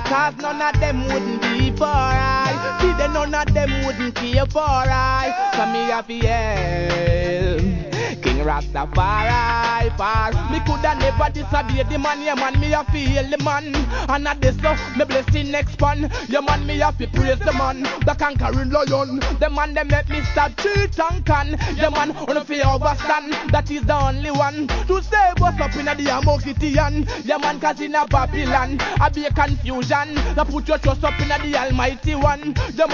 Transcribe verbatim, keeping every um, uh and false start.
Cause none of them wouldn't be for I. See, then none of them wouldn't care for I. So me have to yell, King Rastafari, for me coulda never disobey the man, yeah man, me have to hail the man. And at this so, me blessing expand, yeah man, me have to praise the man, the conquering lion. The man they make me stop cheat and can. Yeah man, on fear overstand, that is the only one to save us up in the Amoxitian. Yeah man, cause in a Babylon, I be a confusion. Now put your trust up in the Almighty One. Yeah,